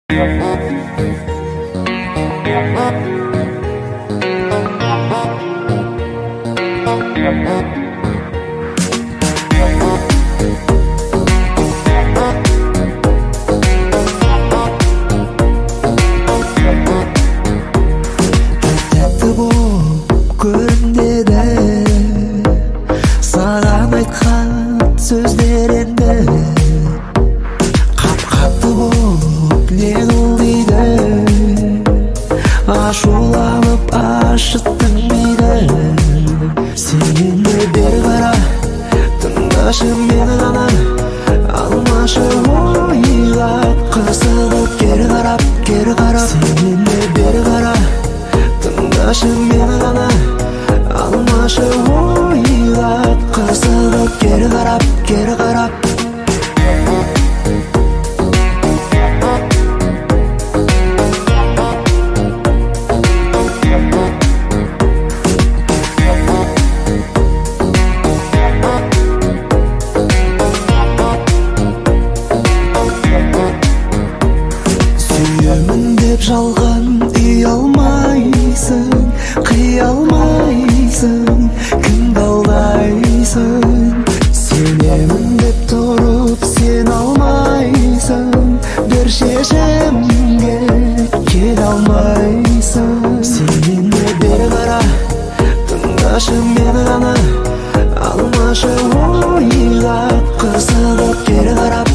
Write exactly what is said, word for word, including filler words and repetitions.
Тәтті болып көрінеді саған айтқан сөздер енді қап-қатты болып не қылдайды ашуланып ашыттың мені сен де бері қара тыңдашы мені ғана алмашы ойға қызығып кері қарап кері қарап сен де бері қара тыңдашы мені ғана алмашы ойға қызығып кері қарап кері қарап сүйемін деп жалған үй алмайсың қия алмайсың кімді алдайсың сенемін деп тұрып сен алмайсың бір шешімге келе алмайсың сен де бері қара тыңдашы мені ғана алмашы ойға қызығып кері қарап